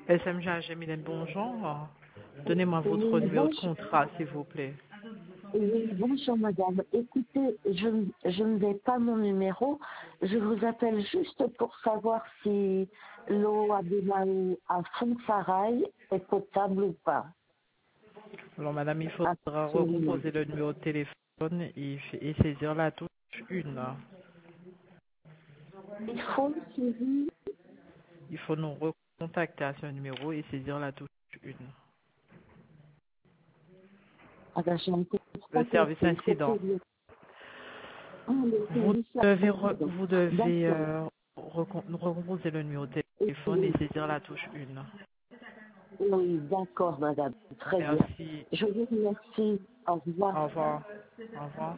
SMG Mylène, bonjour. Donnez-moi votre Oui, numéro de contrat, s'il vous plaît. bonjour madame. Écoutez, je ne vais pas mon numéro. Je vous appelle juste pour savoir si l'eau à Bénaou à Fontsarail est potable ou pas. Alors, madame, il faudra Absolument. recomposer le numéro de téléphone et saisir la touche 1. Il faut suivre. Il faut nous recontacter à ce numéro et saisir la touche 1. Ah ben, je ne peux Le pas service passer. Il faut incident. payer. Ah, le service incident. Vous devez D'accord. recomposer le numéro de Et téléphone et puis, saisir la touche 1. oui, d'accord madame. Très bien. Merci. Je vous remercie. Au revoir. Au revoir. Au revoir.